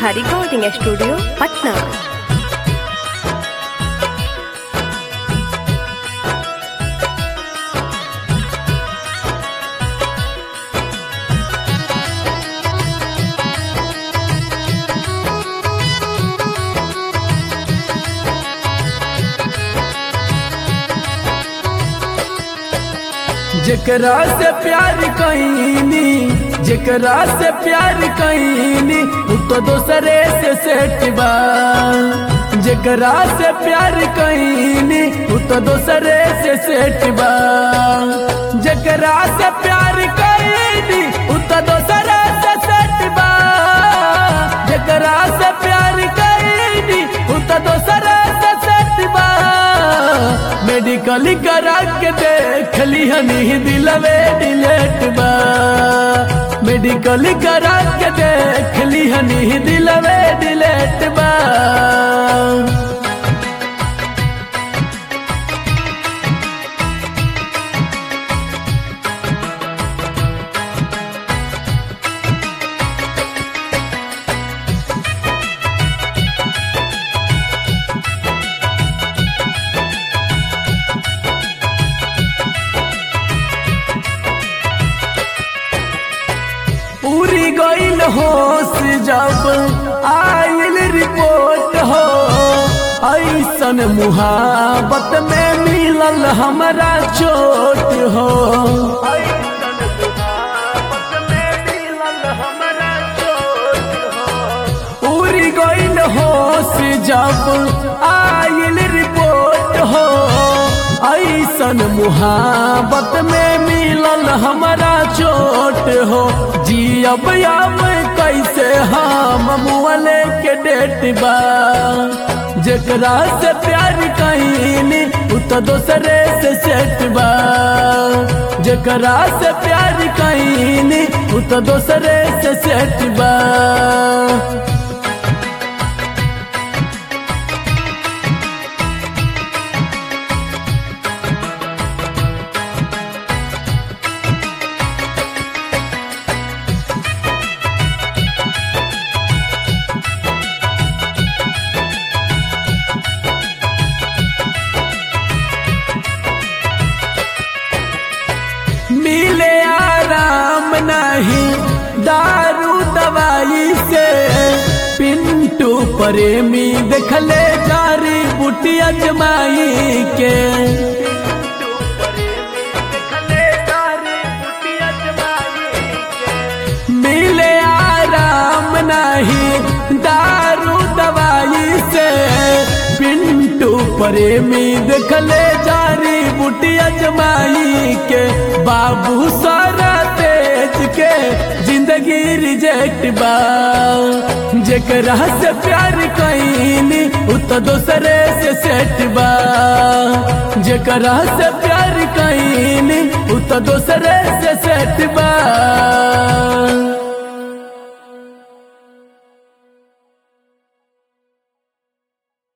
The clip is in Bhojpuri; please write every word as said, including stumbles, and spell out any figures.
Neha recording studio Patna. जेकरा से प्यार कईनी जेकरा से प्यार कईनी उ तो दोसरे से सेट बा। जेकरा से प्यार कईनी उ तो दोसरे से सेट बा। जेकरा से प्यार कईनी उ तो दोसरे से सेट बा। जेकरा से प्यार कईनी उ तो दोसरे से सेट बा। मेडिकल करा के देख ली हनी दिलवे डिलेट बा। मेडिकल करा के देख ली हनी दिलवे डिलेट बा। पूरी गईल होश जब आयल रिपोर्ट हो ऐसन मुहाबत में मिलल हमरा चोट हो। ऐसन मुहाबत में मिलल हमरा चोट हो। पूरी गईल होश जब आयल रिपोर्ट हो ऐसन मुहाबत में मिलल हमरा चोट हो। जी अब अब कैसे हम मुअले के डेट बा। जेकरा से प्यार कईनी उ तो दोसरे से सेट बा। जेकरा से प्यार कईनी उ तो दोसरे से सेट बा। मिले आराम नहीं दारू दवाई से। पिंटू प्रेमी देखले जारी बूटी अजमाई के। मिले आराम नहीं दारू दवाई से। पिंटू प्रेमी देखले जारी बूटी अजमाई के। बाबू सारा तेज के जिंदगी रिजेक्ट बा। जेकरा से प्यार कईनी उ तो दोसरे से सेट बा। जेकरा से प्यार कईनी उ तो दोसरे से सेट बा।